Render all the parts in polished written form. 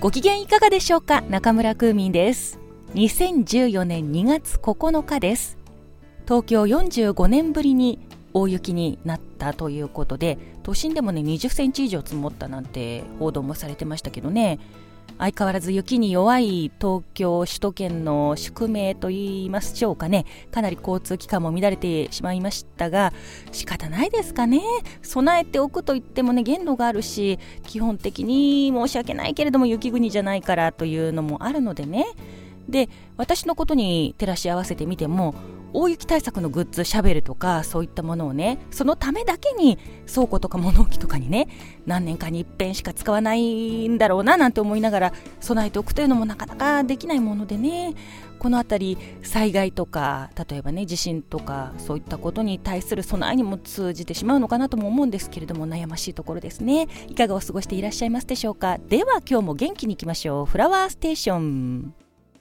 ご機嫌いかがでしょうか。中村クーミンです。2014年2月9日です。東京45年ぶりに大雪になったということで、都心でもね20センチ以上積もったなんて報道もされてましたけどね。相変わらず雪に弱い東京首都圏の宿命といいましょうかね。かなり交通機関も乱れてしまいましたが、仕方ないですかね。備えておくといってもね限度があるし、基本的に申し訳ないけれども雪国じゃないからというのもあるのでね。で、私のことに照らし合わせてみても、大雪対策のグッズ、シャベルとかそういったものをね、そのためだけに倉庫とか物置とかにね、何年かに一遍しか使わないんだろうななんて思いながら備えておくというのもなかなかできないものでね。このあたり災害とか、例えばね地震とかそういったことに対する備えにも通じてしまうのかなとも思うんですけれども、悩ましいところですね。いかがお過ごしていらっしゃいますでしょうか。では今日も元気にいきましょう。フラワーステーション。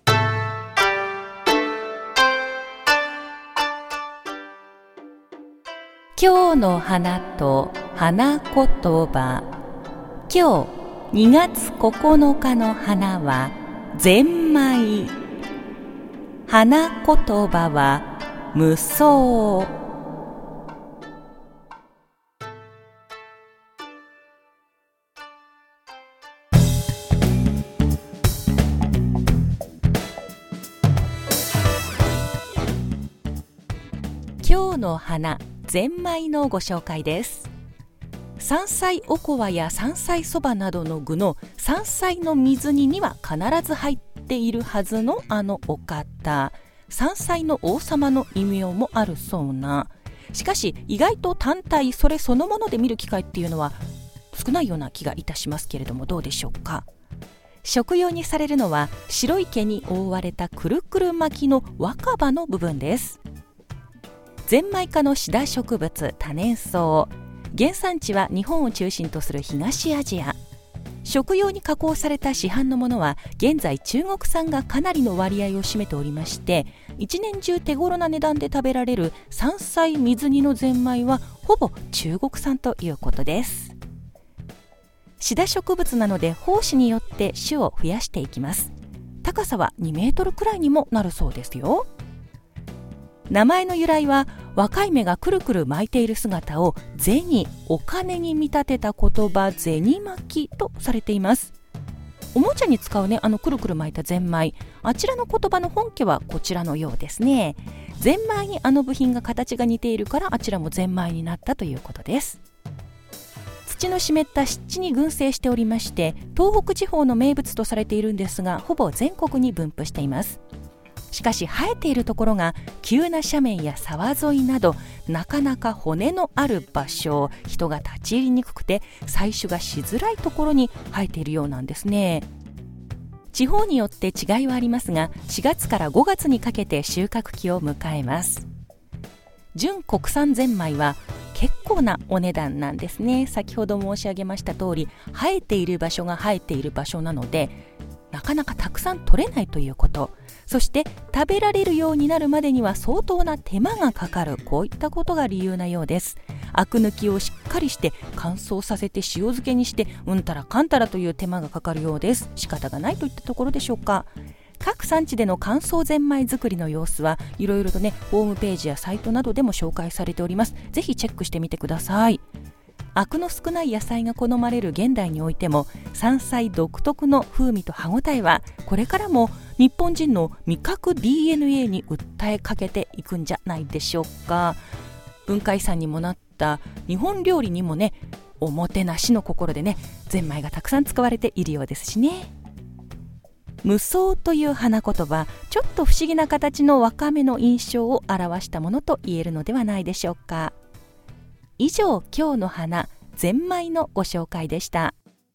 今日の花と花言葉。今日2月9日の花はゼンマイ。花言葉は無双。今日の花ゼンマイのご紹介です。山菜おこわや山菜そばなどの具の山菜の水煮には必ず入っているはずのあのお方、山菜の王様の異名もあるそうな。しかし意外と単体それそのもので見る機会っていうのは少ないような気がいたしますけれども、どうでしょうか。食用にされるのは白い毛に覆われたくるくる巻きの若葉の部分です。ゼンマイ科のシダ植物、多年草。原産地は日本を中心とする東アジア。食用に加工された市販のものは現在中国産がかなりの割合を占めておりまして、一年中手頃な値段で食べられる山菜水煮のゼンマイはほぼ中国産ということです。シダ植物なので胞子によって種を増やしていきます。高さは2メートルくらいにもなるそうですよ。名前の由来は若い芽がくるくる巻いている姿を銭、お金に見立てた言葉、銭巻きとされています。おもちゃに使うね、くるくる巻いたゼンマイ、あちらの言葉の本家はこちらのようですね。ゼンマイに部品が形が似ているからあちらもゼンマイになったということです。土の湿った湿地に群生しておりまして、東北地方の名物とされているんですが、ほぼ全国に分布しています。しかし生えているところが急な斜面や沢沿いなど、なかなか骨のある場所、人が立ち入りにくくて採取がしづらいところに生えているようなんですね。地方によって違いはありますが、4月から5月にかけて収穫期を迎えます。純国産ゼンマイは結構なお値段なんですね。先ほど申し上げました通り、生えている場所が生えている場所なので、なかなかたくさん取れないということ、そして食べられるようになるまでには相当な手間がかかる、こういったことが理由なようです。アク抜きをしっかりして乾燥させて塩漬けにして、うんたらかんたらという手間がかかるようです。仕方がないといったところでしょうか。各産地での乾燥ゼンマイ作りの様子はいろいろとね、ホームページやサイトなどでも紹介されております。ぜひチェックしてみてください。アクの少ない野菜が好まれる現代においても、山菜独特の風味と歯ごたえはこれからも日本人の味覚 DNA に訴えかけていくんじゃないでしょうか。文化遺産にもなった日本料理にもね、おもてなしの心でね、ゼンマイがたくさん使われているようですしね。無双という花言葉、ちょっと不思議な形のわかめの印象を表したものと言えるのではないでしょうか。以上、今日の花ゼンマイのご紹介でした。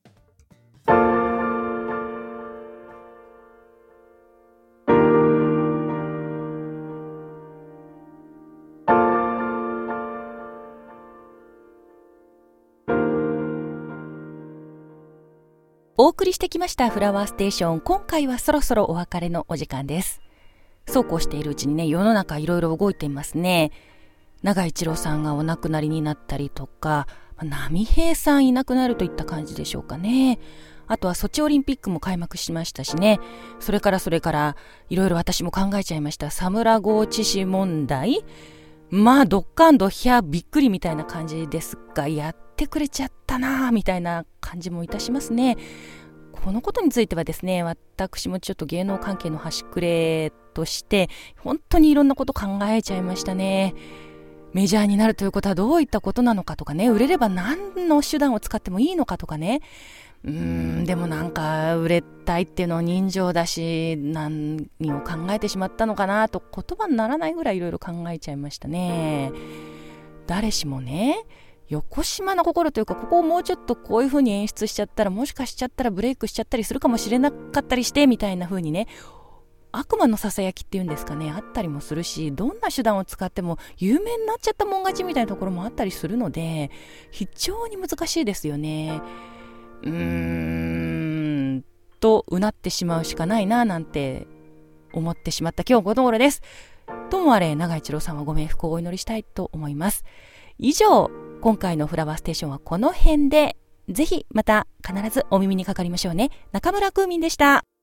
お送りしてきましたフラワーステーション、今回はそろそろお別れのお時間です。そうこうしているうちにね、世の中いろいろ動いていますね。永井一郎さんがお亡くなりになったりとか、波平さんいなくなるといった感じでしょうかね。 あとはソチオリンピックも開幕しましたしね。それからいろいろ私も考えちゃいました。サムラゴー致死問題、まあドッカンドヒャびっくりみたいな感じですが、やってくれちゃったなみたいな感じもいたしますね。このことについてはですね、私もちょっと芸能関係の端くれとして本当にいろんなこと考えちゃいましたね。メジャーになるということはどういったことなのかとかね、売れれば何の手段を使ってもいいのかとかね。でもなんか売れたいっていうのは人情だし、何を考えてしまったのかなと言葉にならないぐらいいろいろ考えちゃいましたね。誰しもね、横島な心というか、ここをもうちょっとこういう風に演出しちゃったら、もしかしちゃったらブレイクしちゃったりするかもしれなかったりしてみたいな風にね、悪魔のささやきっていうんですかね、あったりもするし、どんな手段を使っても有名になっちゃったもん勝ちみたいなところもあったりするので、非常に難しいですよね。とうなってしまうしかないななんて思ってしまった今日この頃です。ともあれ永井一郎さんはご冥福をお祈りしたいと思います。以上、今回のフラワーステーションはこの辺で、ぜひまた必ずお耳にかかりましょうね。中村空民でした。